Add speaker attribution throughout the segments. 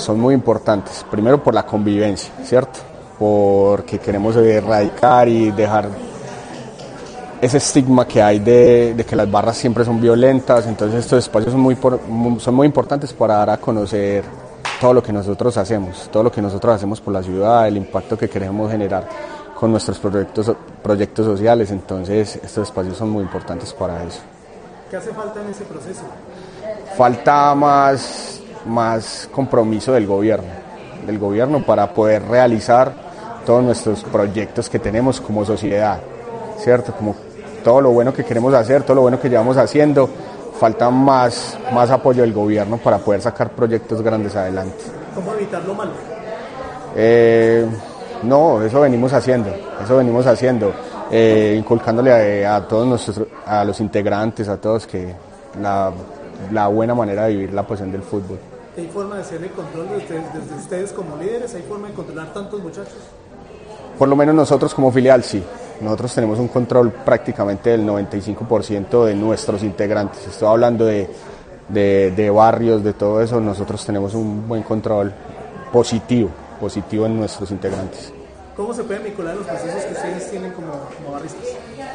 Speaker 1: son muy importantes. Primero por la convivencia, ¿cierto? Porque queremos erradicar y dejar ese estigma que hay de que las barras siempre son violentas. Entonces estos espacios son muy importantes para dar a conocer todo lo que nosotros hacemos por la ciudad, el impacto que queremos generar con nuestros proyectos sociales. Entonces estos espacios son muy importantes para eso.
Speaker 2: ¿Qué hace falta en ese proceso?
Speaker 1: Falta más compromiso del gobierno para poder realizar todos nuestros proyectos que tenemos como sociedad, ¿cierto? Como todo lo bueno que queremos hacer, todo lo bueno que llevamos haciendo, falta más apoyo del gobierno para poder sacar proyectos grandes adelante.
Speaker 2: ¿Cómo evitar lo malo?
Speaker 1: No, eso venimos haciendo, inculcándole a todos a los integrantes, a todos, que la buena manera de vivir la pasión del fútbol.
Speaker 2: ¿Hay forma de hacerle control desde ustedes como líderes? ¿Hay forma de controlar tantos muchachos?
Speaker 1: Por lo menos nosotros como filial sí. Nosotros tenemos un control prácticamente del 95% de nuestros integrantes. Estoy hablando de barrios, de todo eso. Nosotros tenemos un buen control positivo en nuestros integrantes.
Speaker 2: ¿Cómo se pueden vincular los procesos que ustedes tienen como barristas?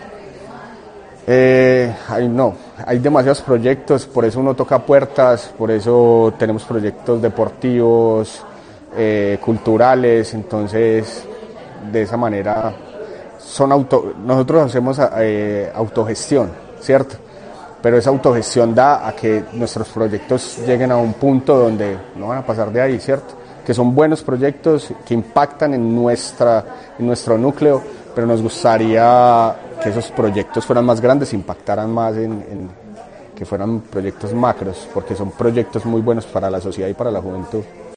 Speaker 1: Hay demasiados proyectos, por eso uno toca puertas, por eso tenemos proyectos deportivos, culturales. Entonces de esa manera nosotros hacemos autogestión, ¿cierto? Pero esa autogestión da a que nuestros proyectos lleguen a un punto donde no van a pasar de ahí, ¿cierto? Que son buenos proyectos que impactan en nuestro núcleo, pero nos gustaría que esos proyectos fueran más grandes, impactaran más que fueran proyectos macros, porque son proyectos muy buenos para la sociedad y para la juventud.